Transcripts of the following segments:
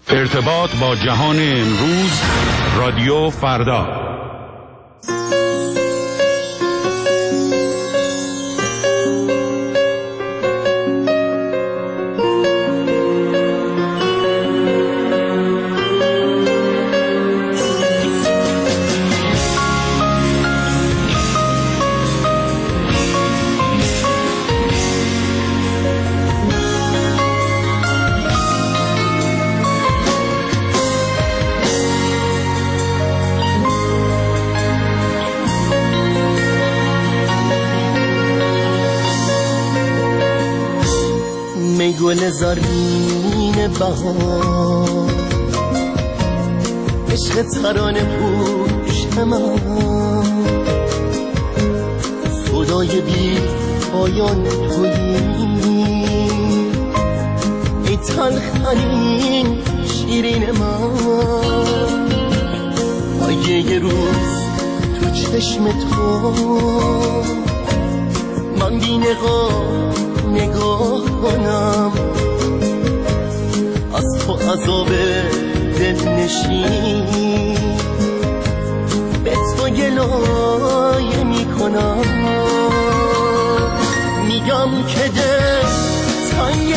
ارتباط با جهان امروز، رادیو فردا. گل زرین بهار، عشق ترانه پوش من، صدای بی پایان تویی، ای تلخ‌ترین شیرین من. اگه یه روز تو چشم تو من بی نگاه کنم، از تو عذاب دل نشین به تو گلایه میکنم. میگم که دل تنگ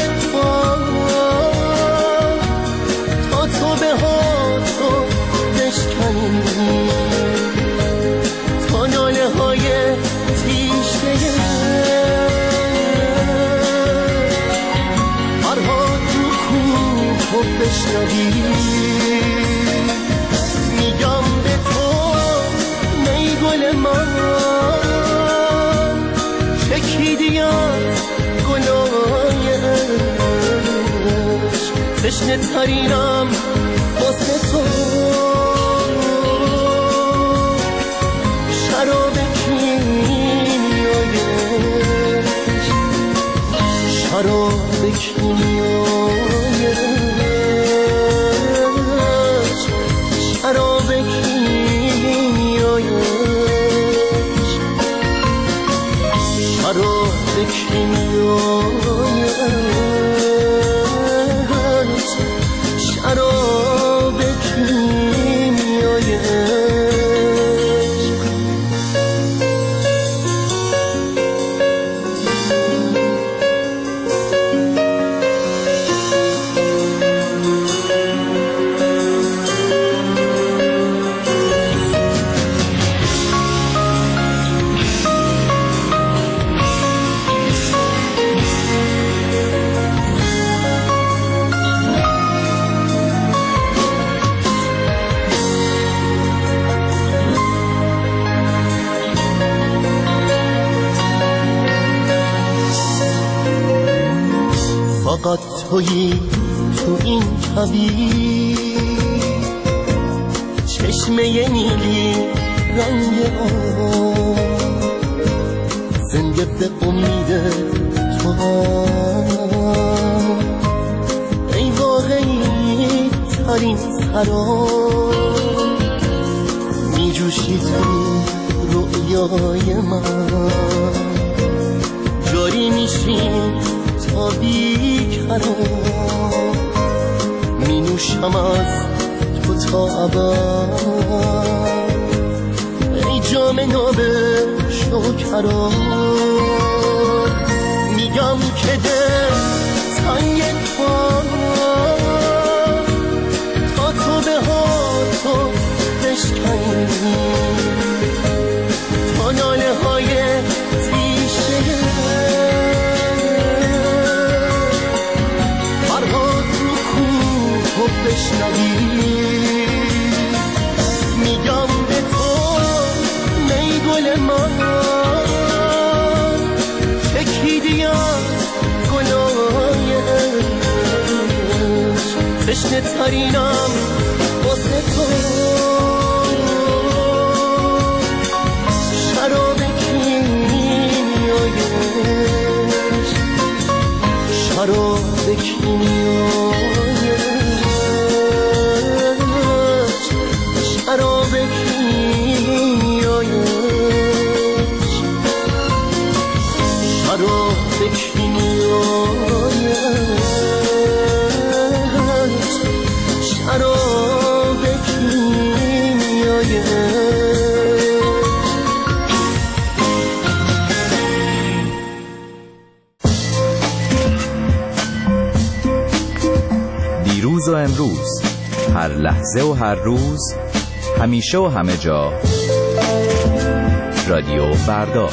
تا تو به ها تو بشکنی، تا ناله های تیشه بشنوی. میگم به تو ای گل من، چکیدی از گلای عشق، تشنه ترینم واسه تو. شراب کیمیای عشق، شراب کیمیای عشق، شراب کیمیای عشق، شراب کیمیای عشق، شراب کیمیای عشق. فقط تویی تو این کویر، چشمه نیلی رنگ آب، زنده به امید تو ای واقعی ترین سراب، می جوشی تو رویای من، جاری میشی تا بی‌قرار، می نوشم از تو تا ابد، ای جام ناب شکرا. میگم که دل تنگ تا تو به ها تو بشکنی، تا ناله های تیشه بشنوی. میگم به تو ای گل من، چکیدی از گلای عشق، تشنه ترینم واسه تو. شراب کیمیای عشق، شراب کیمیای عشق، شراب کیمیای عشق، شراب کیمیای عشق، دیروز و امروز، هر لحظه و هر روز، همیشه و همه جا. رادیو فردا.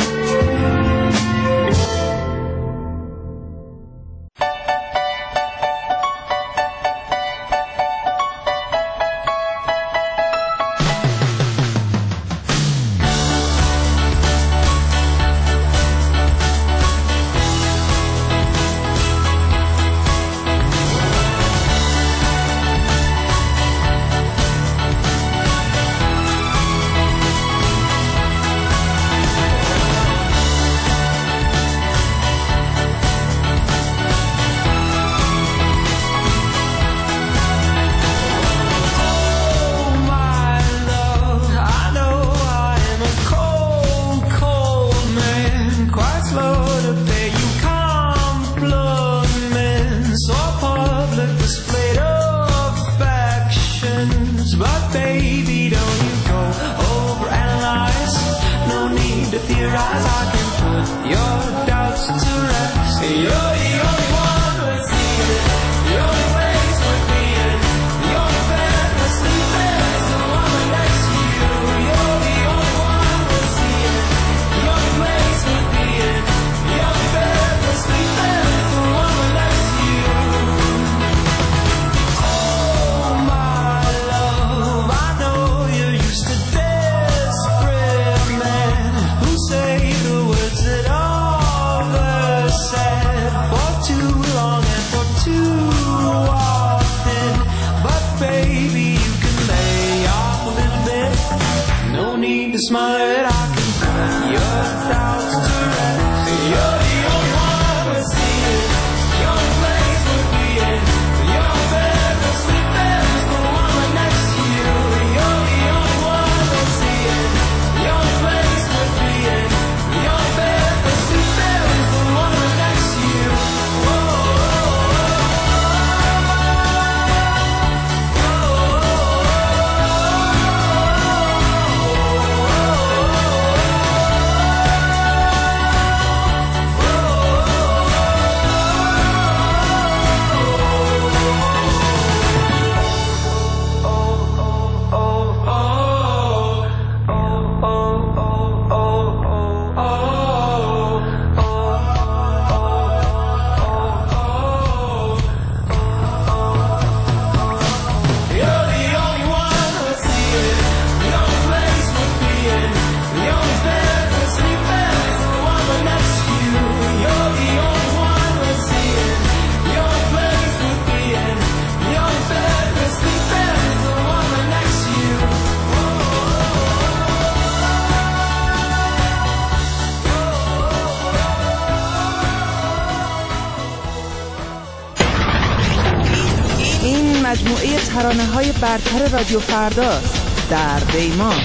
مجموعه ترانه‌های برتر رادیو فرداست. در دیمان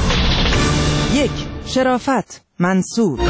1. شرافت منصور.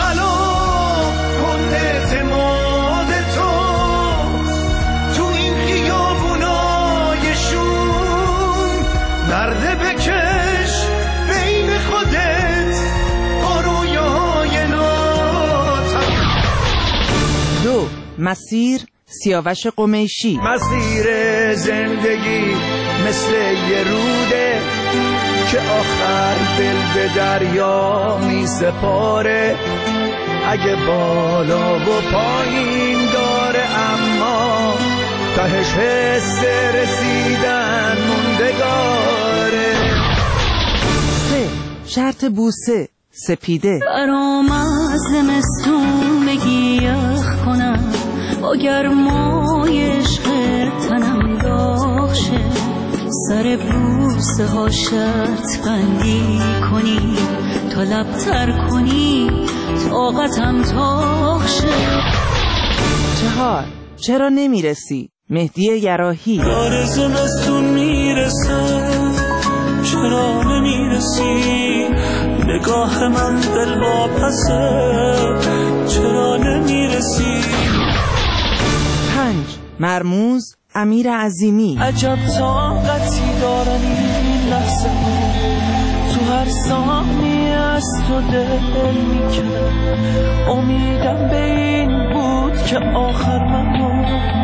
تو این خیابونای شوم نرده بکش بین خودت با رویای ناتم. 2. مسیر سیاوش قمیشی. مسیر زندگی مثل یه روده که آخر دل به دریا می سپاره. اگه بالا و پایین داره اما تهش حس رسیدن موندگاره. 3. شرط بوسه سپیده. برام از زمستون بگی یخ کنم با گرمای عشق تنم داغ شه. سر بوسه ها شرط بندی کنی تا لب تر کنی طاقتم تاق شه. 4. چرا نمیرسی مهدی یراحی. داره زمستون میرسه چرا نمیرسی نگاه من دل واپسه چرا نمیرسی. 5. مرموز امیر عظیمی. عجب طاقتی دارن این لحظه ها تو هر ثانیه از تو دل میکنه. امیدم به این بود که آخر منو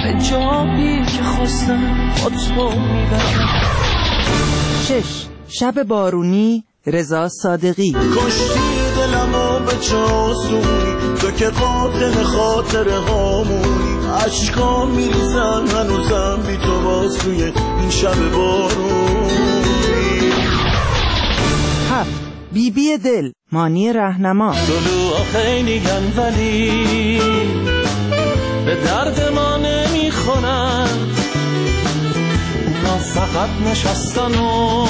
به جایی که خواستم با تو میبرم. 6. شب بارونی، رضا صادقی. کشتی دلمو به چاسونی، تو که قاتل خاطره هامونی، عشقا میریزن هنوزم بی تو باز توی این شب بارونی. 7. بیبی دل، مانی رهنما. دلوها خیلی گن ولی به درد ما نمیخونن، اونا فقط نشستن و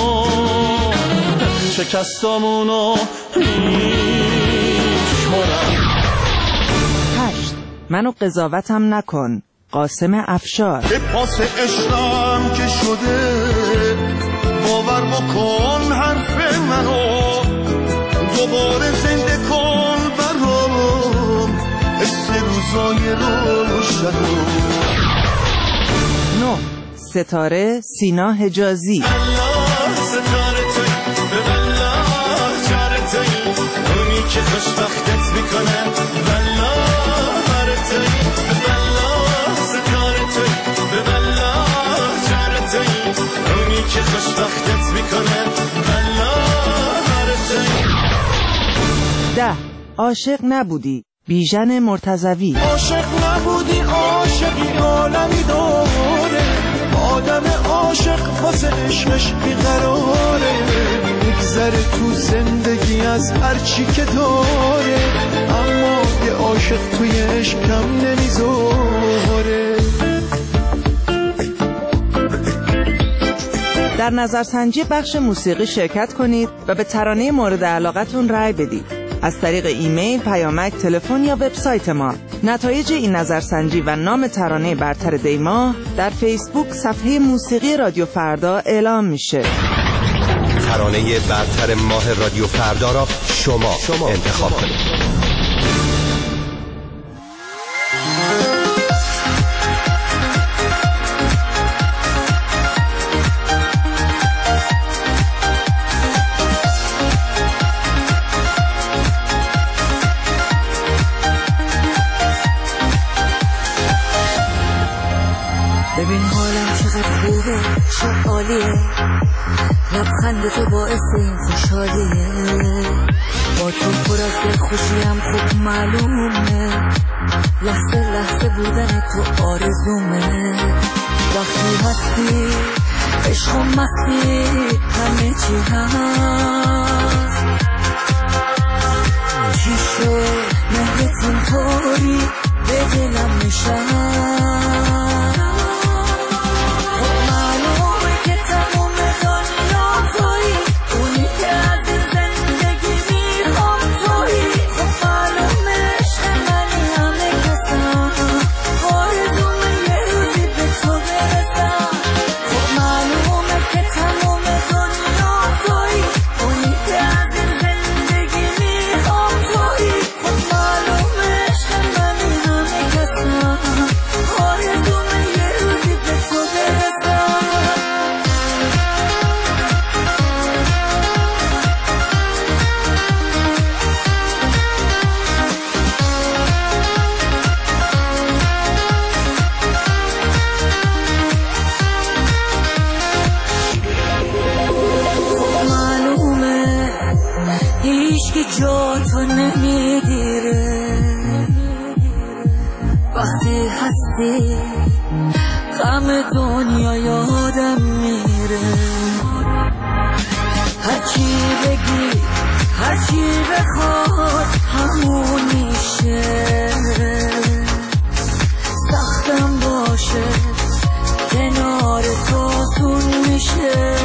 شکستامونو میشمارن. 8. منو قضاوتم نکن، قاسم افشار. به پاس عشقم که شده باور بکن حرف منو، دوباره زنده کن برام حس روزای روشنو. 9. ستاره، سینا حجازی. الله ستاره توی به الله جاره توی، اونی که خوشبختت میکنه بالله بره توی به الله ستاره توی به الله جاره توی، اونی که خوشبختت میکنه بالله بره توی. 10. عاشق نبودی، بیژن مرتضوی. عاشق نبودی عاشقی عالمی داره، آدم عاشق واسه عشقش بیقراره، میگذره تو زندگی از هر چی که داره، اما یه عاشق توی عشق کم نمیذاره. در نظرسنجی بخش موسیقی شرکت کنید و به ترانه مورد علاقتون رأی بدید. از طریق ایمیل، پیامک، تلفن یا وبسایت ما. نتایج این نظرسنجی و نام ترانه برتر دیماه در فیسبوک صفحه موسیقی رادیو فردا اعلام میشه. ترانه برتر ماه رادیو فردا را شما انتخاب کنید. ببین حالم چقدر خوبه، چه عالیه، لبخند تو باعث این خوشحالیه، با تو پر از دل خوشیم خوب معلومه، لحظه لحظه بودن تو آرزومه، وقتی هستی عشق و مستی همه چی هست، چی شد مهرت اینطوری به دلم نشست، جا تو نمیگیره، وقتی هستی غم دنیا یادم میره، هرچی بگی هرچی بخواد همون میشه، سختم باشه کنار تو سون میشه،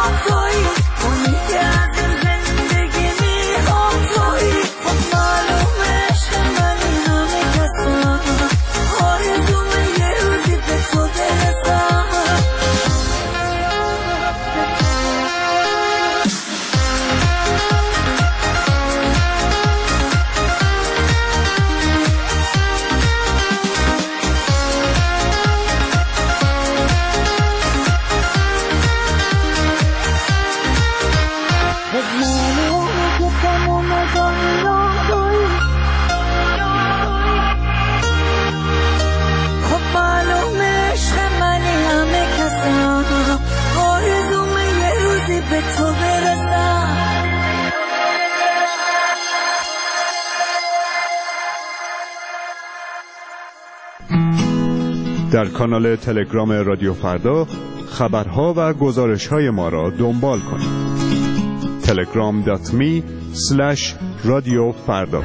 معلومه در کانال تلگرام رادیو فردا خبرها و گزارش‌های ما را دنبال کنید. telegram.me/radiofarda.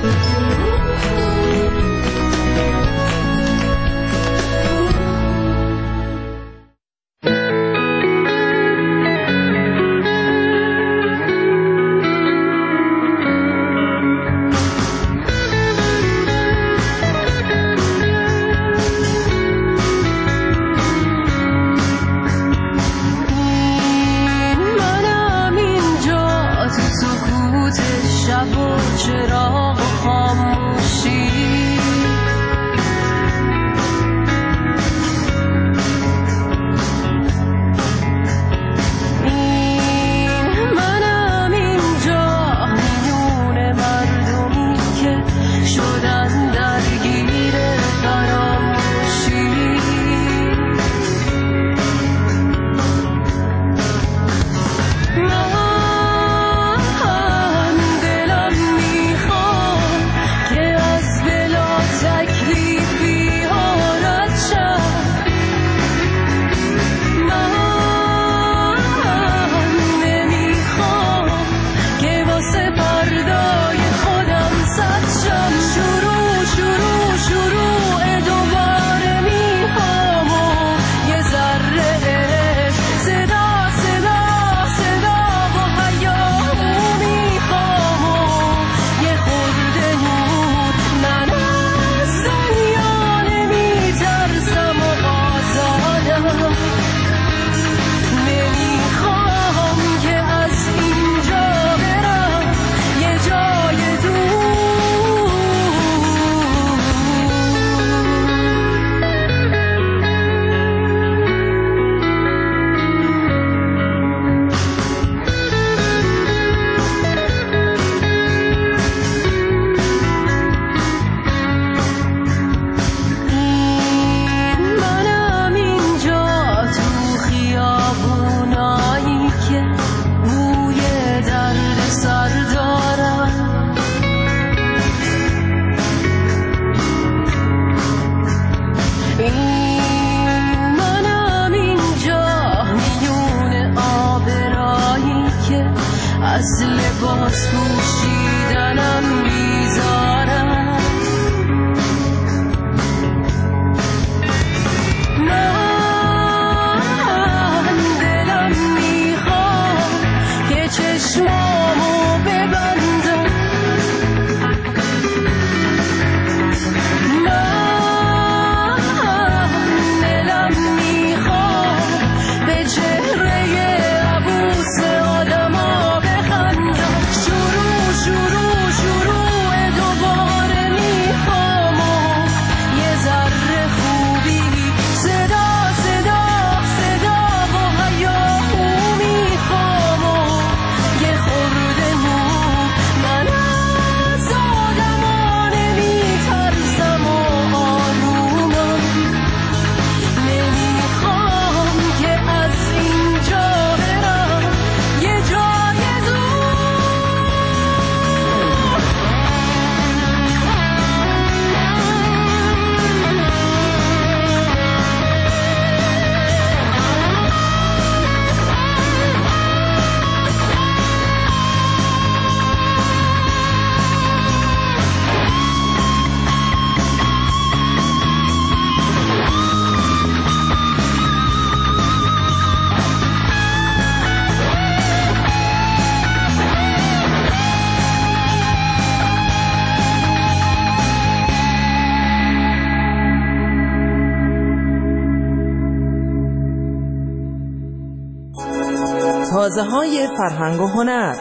تازه‌های فرهنگ و هنر.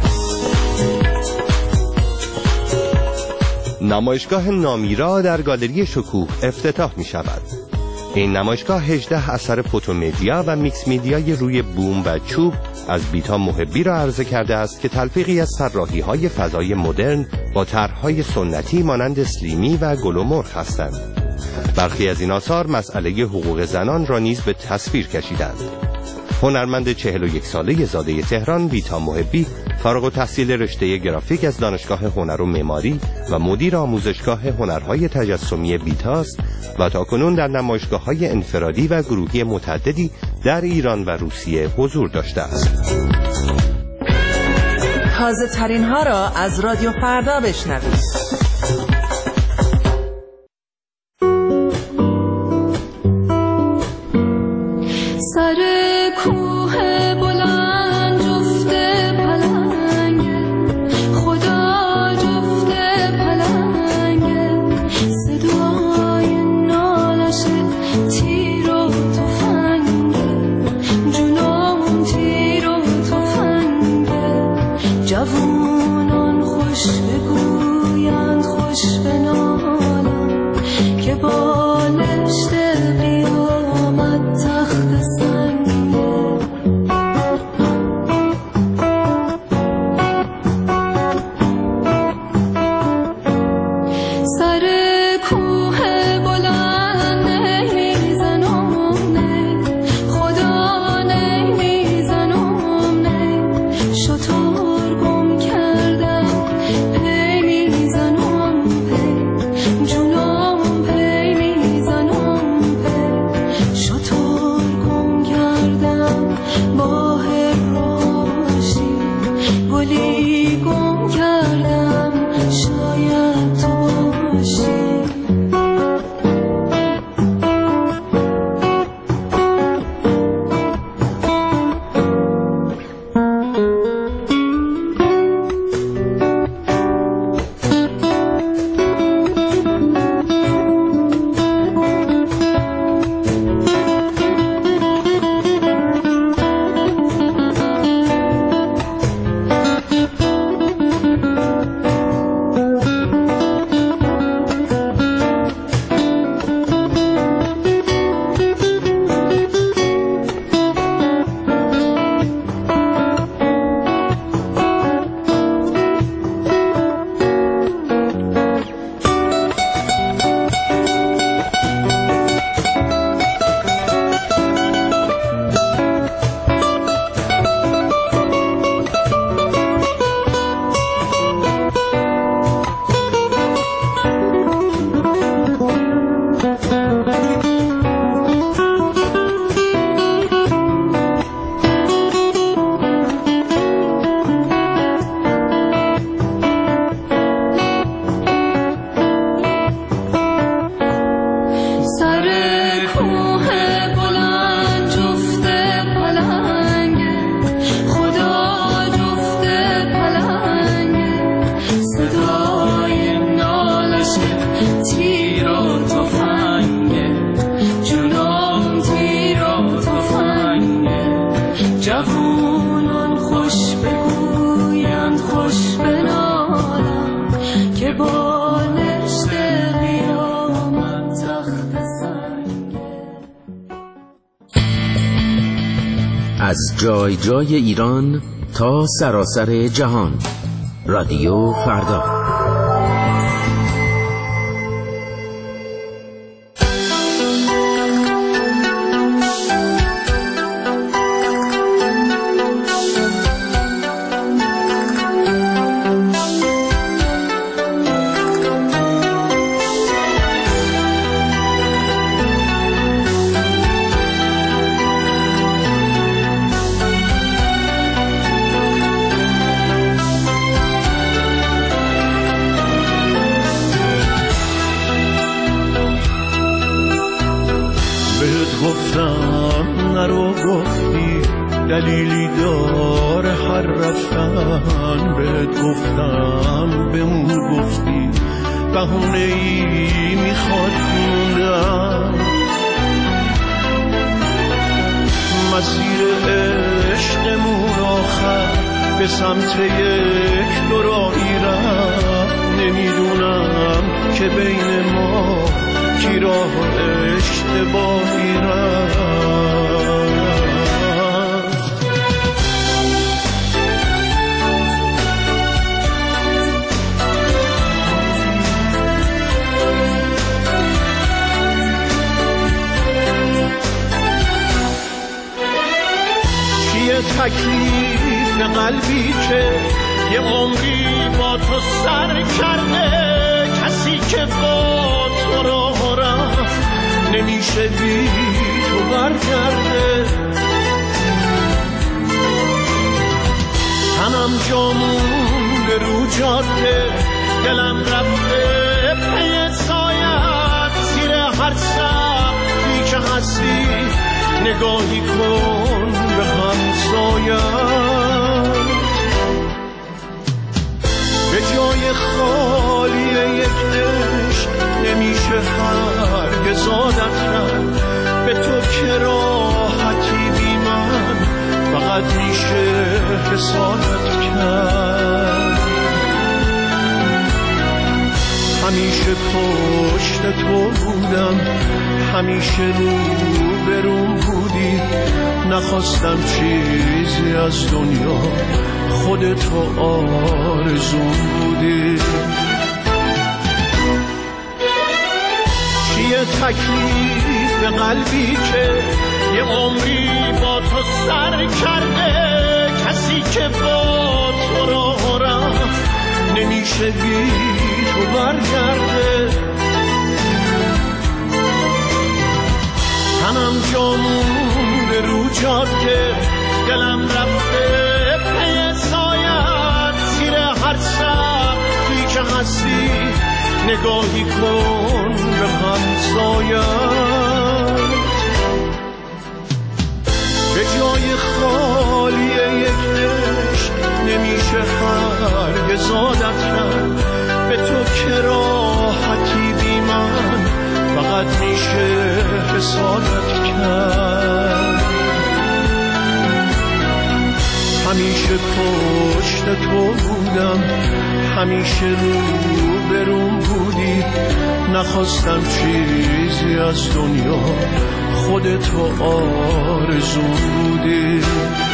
نمایشگاه نامیرا در گالری شکوه افتتاح می شود. این نمایشگاه 18 اثر فوتومدیا و میکس میدیای روی بوم و چوب از بیتا محبی را عرضه کرده است که تلفیقی از طراحی‌های فضای مدرن با طرح‌های سنتی مانند اسلیمی و گل و مرغ هستند. برخی از این آثار مسئله حقوق زنان را نیز به تصویر کشیدند. هنرمند 41 ساله زاده تهران بیتا محبی فارغ التحصیل رشته گرافیک از دانشگاه هنر و معماری و مدیر آموزشگاه هنرهای تجسمی بیتاست و تاکنون در نمایشگاه‌های انفرادی و گروهی متعددی در ایران و روسیه حضور داشته است. تازه ترین ها را از رادیو فردا بشنوید. سر کوه بلند جفت پلنگه، خدا جفت پلنگه، صدای نالش تیر و تفنگه، جنون تیر و تفنگه، جوانان خوش بگویند خوش بنالند که بالشت قیامت تخت سنگه. سر کوه بلند نمیزنم نه، خدا نمیزنم نه، شطور گم کردم پی میزنم پی، جونم پی میزنم پی، شطور گم کردم با هراشی، گلی گم کردم شاید تو باشی. جوانان خوش بگویند خوش بنالند که بالشت قیامت تخت سنگه. از جای جای ایران تا سراسر جهان، رادیو فردا. گفتم نرو، گفتی دلیلی داره هر رفتن، بهت گفتم بمون، گفتی بهونه‌ای میخواد موندن. مسیر عشقمون آخر به سمت یک دورایی رفت، نمیدونم که بین ما کی راه اشتباهی رفت. چیه تکلیف قلبی که یه عمری با تو سر کرده، کسی که با تو راه رفت نمیشه بی تو برگرده. تنم جامونده رو جاده، دلم رفته پی سایت، زیر هر سقفی که هستی نگاهی کن به همسایت. به جای خالی یک عشق نمیشه هرگز عادت کرد، به تو که راحتی بی من فقط میشه حسادت کرد. همیشه پشت تو بودم، همیشه رو بروم بودی، نخواستم چیزی از دنیا، خودتو آرزوم بودی. چیه تکلیف قلبی که یه عمری با تو سر کرده، کسی که با تو راه رفت نمیشه بی تو برگرده. تنم جامونده رو جاده، دلم رفته پی سایت، زیر هر سقفی که هستی نگاهی کن به همسایت. به جای خالی یک عشق نمیشه هرگز عادت کرد، به تو که راحتی بی من فقط میشه حسادت کرد. همیشه پشت تو بودم، همیشه رو بروم بودی، نخواستم چیزی از دنیا، خودتو آرزو بودی.